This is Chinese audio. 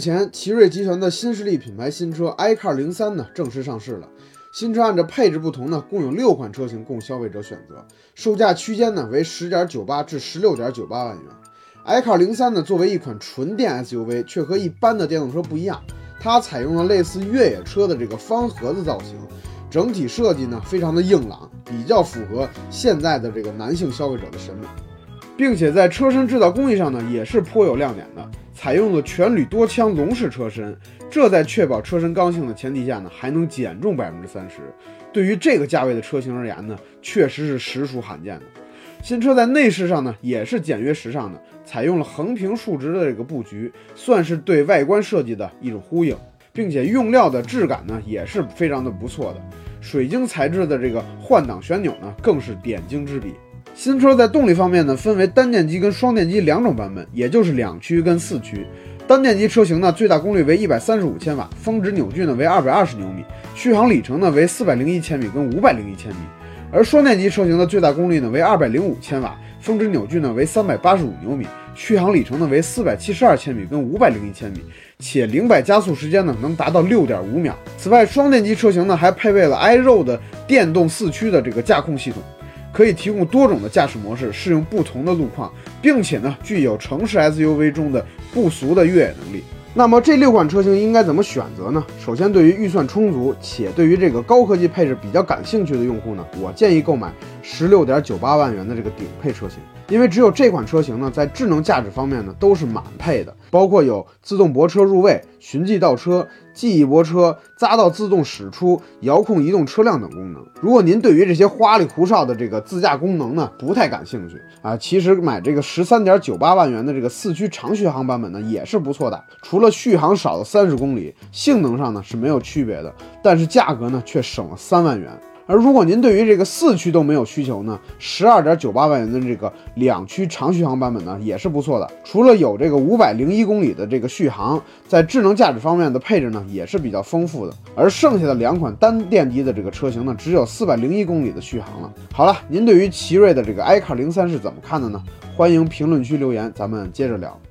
前，奇瑞集团的新势力品牌新车 iCar03呢正式上市了。新车按照配置不同呢，共有6款车型供消费者选择，售价区间呢为10.98至16.98万元。iCar03呢作为一款纯电 SUV， 却和一般的电动车不一样，它采用了类似越野车的这个方盒子造型，整体设计呢非常的硬朗，比较符合现在的这个男性消费者的审美，并且在车身制造工艺上呢也是颇有亮点的。采用了全铝多腔笼式车身，这在确保车身刚性的前提下呢，还能减重30%。对于这个价位的车型而言呢，确实是实属罕见的。新车在内饰上呢，也是简约时尚的，采用了横平竖直的这个布局，算是对外观设计的一种呼应，并且用料的质感呢，也是非常的不错的。水晶材质的这个换挡旋钮呢，更是点睛之笔。新车在动力方面呢，分为单电机跟双电机2种版本，也就是2驱跟4驱。单电机车型呢，最大功率为135千瓦，峰值扭矩呢为220牛米，续航里程呢为401千米跟501千米。而双电机车型的最大功率呢为205千瓦，峰值扭矩呢为385牛米，续航里程呢为472千米跟501千米，且0-100加速时间呢能达到6.5秒。此外，双电机车型呢还配备了 iRoad 的电动4驱的这个驾控系统，可以提供多种的驾驶模式，适应不同的路况，并且呢具有城市 SUV 中的不俗的越野能力。那么这6款车型应该怎么选择呢？首先，对于预算充足且对于这个高科技配置比较感兴趣的用户呢，我建议购买16.98万元的这个顶配车型，因为只有这款车型呢，在智能驾驶方面呢都是满配的，包括有自动泊车入位、循迹倒车、记忆泊车、匝道自动驶出、遥控移动车辆等功能。如果您对于这些花里胡哨的这个自驾功能呢不太感兴趣啊，其实买这个13.98万元的这个4驱长续航版本呢也是不错的，除了续航少了30公里，性能上呢是没有区别的，但是价格呢却省了3万元。而如果您对于这个4驱都没有需求呢，12.98万元的这个2驱长续航版本呢也是不错的，除了有这个501公里的这个续航，在智能驾驶方面的配置呢也是比较丰富的。而剩下的2款单电机的这个车型呢，只有401公里的续航了。好了，您对于奇瑞的这个iCar03是怎么看的呢？欢迎评论区留言，咱们接着聊。